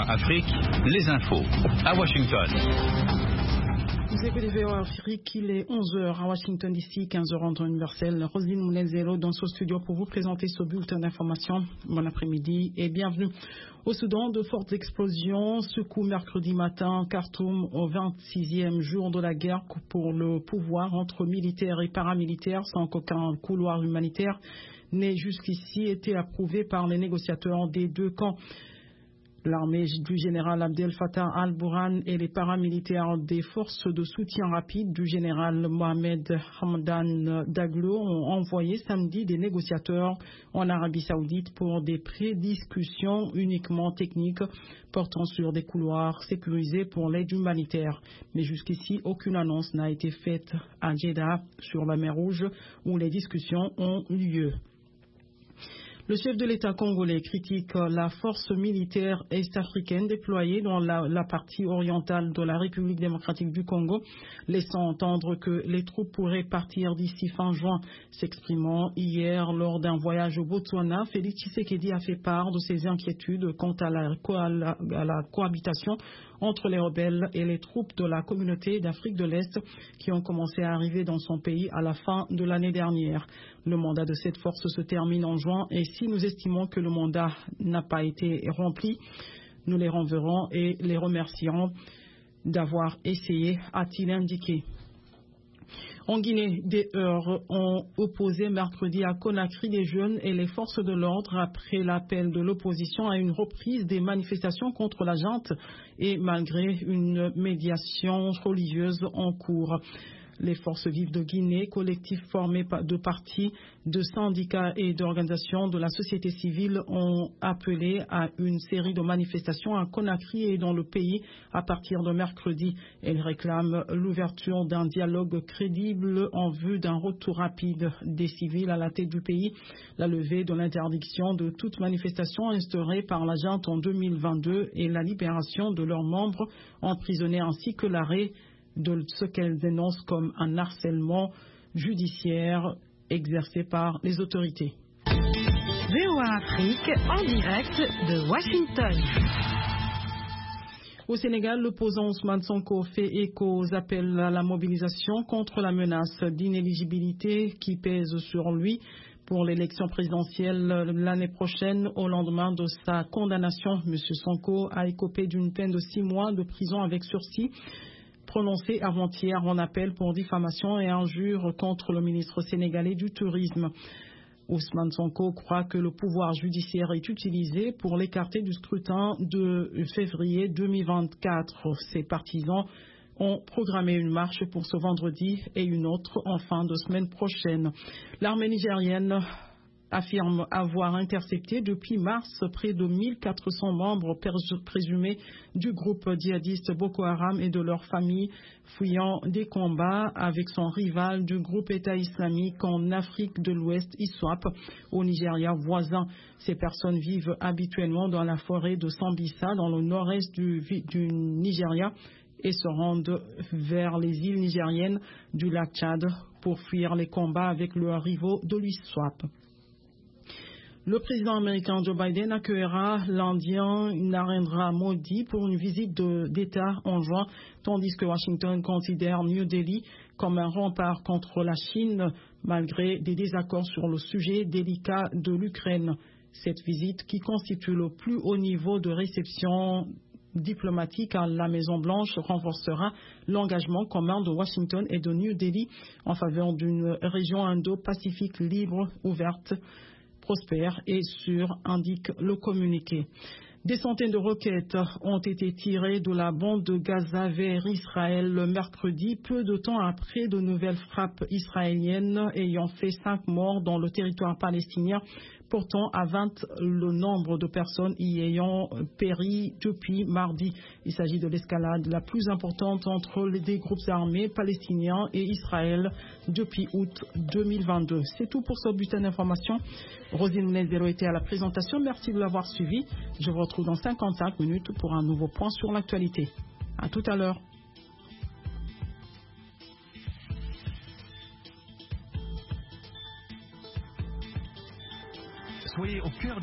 Afrique, les infos à Washington. Vous écoutez VOA Afrique, il est 11h à Washington DC, 15h en temps universel. Roselyne Mounel-Zelo dans ce studio pour vous présenter ce bulletin d'information. Bon après-midi et bienvenue. Au Soudan, de fortes explosions secouent mercredi matin Khartoum au 26e jour de la guerre pour le pouvoir entre militaires et paramilitaires sans qu'aucun couloir humanitaire n'ait jusqu'ici été approuvé par les négociateurs des deux camps. L'armée du général Abdel Fattah al-Burhan et les paramilitaires des forces de soutien rapide du général Mohamed Hamdan Daglo ont envoyé samedi des négociateurs en Arabie Saoudite pour des prédiscussions uniquement techniques portant sur des couloirs sécurisés pour l'aide humanitaire. Mais jusqu'ici, aucune annonce n'a été faite à Jeddah sur la mer Rouge où les discussions ont lieu. Le chef de l'État congolais critique la force militaire est-africaine déployée dans la partie orientale de la République démocratique du Congo, laissant entendre que les troupes pourraient partir d'ici fin juin. S'exprimant hier lors d'un voyage au Botswana, Félix Tshisekedi a fait part de ses inquiétudes quant à la cohabitation entre les rebelles et les troupes de la communauté d'Afrique de l'Est qui ont commencé à arriver dans son pays à la fin de l'année dernière. Le mandat de cette force se termine en juin et si nous estimons que le mandat n'a pas été rempli, nous les renverrons et les remercierons d'avoir essayé, a-t-il indiqué. En Guinée, des heurts ont opposé mercredi à Conakry les jeunes et les forces de l'ordre après l'appel de l'opposition à une reprise des manifestations contre la junte et malgré une médiation religieuse en cours. Les forces vives de Guinée, collectifs formés de partis, de syndicats et d'organisations de la société civile ont appelé à une série de manifestations à Conakry et dans le pays à partir de mercredi. Elles réclament l'ouverture d'un dialogue crédible en vue d'un retour rapide des civils à la tête du pays, la levée de l'interdiction de toute manifestation instaurée par la junte en 2022 et la libération de leurs membres emprisonnés ainsi que l'arrêt de ce qu'elles dénoncent comme un harcèlement judiciaire exercé par les autorités. VOA Afrique en direct de Washington. Au Sénégal, l'opposant Ousmane Sonko fait écho aux appels à la mobilisation contre la menace d'inéligibilité qui pèse sur lui pour l'élection présidentielle l'année prochaine. Au lendemain de sa condamnation, M. Sonko a écopé d'une peine de 6 mois de prison avec sursis prononcé avant-hier en appel pour diffamation et injure contre le ministre sénégalais du Tourisme. Ousmane Sonko croit que le pouvoir judiciaire est utilisé pour l'écarter du scrutin de février 2024. Ses partisans ont programmé une marche pour ce vendredi et une autre en fin de semaine prochaine. L'armée nigérienne affirme avoir intercepté depuis mars près de 1400 membres présumés du groupe djihadiste Boko Haram et de leurs familles fuyant des combats avec son rival du groupe État islamique en Afrique de l'Ouest, ISWAP, au Nigeria voisin. Ces personnes vivent habituellement dans la forêt de Sambisa, dans le nord-est du Nigeria, et se rendent vers les îles nigériennes du lac Tchad pour fuir les combats avec leurs rivaux de l'ISWAP. Le président américain Joe Biden accueillera l'Indien Narendra Modi pour une visite d'État en juin, tandis que Washington considère New Delhi comme un rempart contre la Chine, malgré des désaccords sur le sujet délicat de l'Ukraine. Cette visite, qui constitue le plus haut niveau de réception diplomatique à la Maison-Blanche, renforcera l'engagement commun de Washington et de New Delhi en faveur d'une région Indo-Pacifique libre, ouverte, prospère et sûre, indique le communiqué. Des centaines de roquettes ont été tirées de la bande de Gaza vers Israël le mercredi, peu de temps après de nouvelles frappes israéliennes ayant fait 5 morts dans le territoire palestinien, portant à 20 le nombre de personnes y ayant péri depuis mardi. Il s'agit de l'escalade la plus importante entre les groupes armés palestiniens et Israël depuis août 2022. C'est tout pour ce bulletin d'information. Roselyne Mounel-Zelo était à la présentation. Merci de l'avoir suivi. Je vous retrouve dans 55 minutes pour un nouveau point sur l'actualité. À tout à l'heure. Soyez au cœur